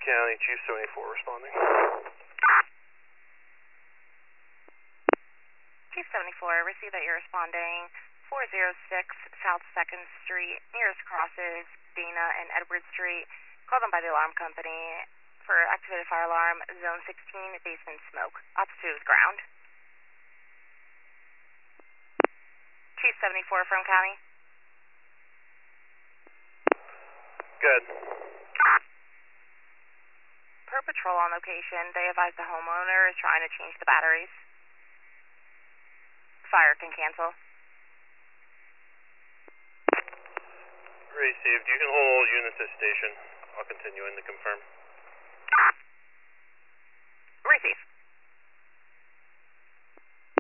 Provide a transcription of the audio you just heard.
County, Chief 74 responding. Chief 74, receive that you're responding 406 South 2nd Street. Nearest crosses Dana and Edward Street. Call them by the alarm company for activated fire alarm, zone 16, basement smoke. Altitude ground. Chief 74 from County. Good. Per patrol on location, they advise the homeowner is trying to change the batteries. Fire can cancel. Received. You can hold units at station. I'll continue in to confirm. Receive.